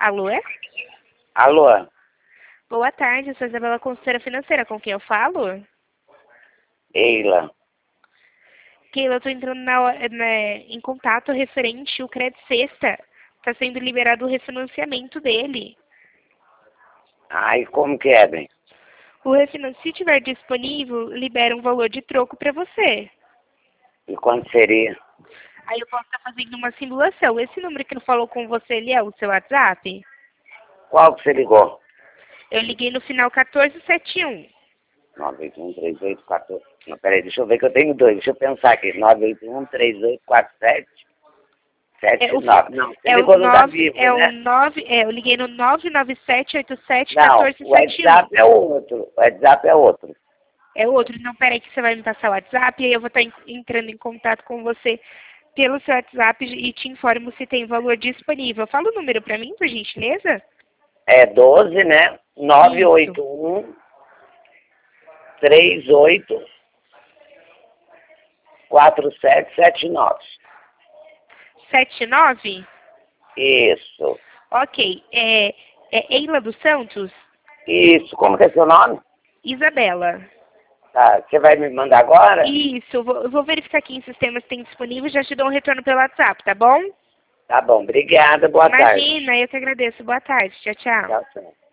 Alô? Alô? Boa tarde, eu sou Isabela, consultora financeira. Com quem eu falo? Eila. Keila, eu estou entrando em contato referente ao Credit Sexta. Está sendo liberado o refinanciamento dele. Ai, como que é, bem? O refinanciamento, se tiver disponível, libera um valor de troco para você. E quanto seria? Aí eu posso estar fazendo uma simulação. Esse número que não falou com você, ele é o seu WhatsApp? Qual que você ligou? Eu liguei no final 1471. 9813814. Não, peraí, deixa eu ver que eu tenho dois. Deixa eu pensar aqui. 981384779. Não, você É o ligou no da 9, Vivo, é o né? 9, eu liguei no 99787 Não, o 1471. WhatsApp é outro. O WhatsApp é outro. É outro, não, peraí que você vai me passar o WhatsApp e aí eu vou estar entrando em contato com você pelo seu WhatsApp e te informo se tem valor disponível. Fala o número para mim, por gentileza. É 12, né? Isso. 981384779. 79? Isso. Ok. É Eila dos Santos? Isso. Como que é seu nome? Isabela. Tá, você vai me mandar agora? Isso, eu vou verificar aqui em sistemas se tem disponível e já te dou um retorno pelo WhatsApp, tá bom? Tá bom, obrigada, boa tarde. Imagina, eu que agradeço. Boa tarde. Tchau, tchau. Tchau, tchau.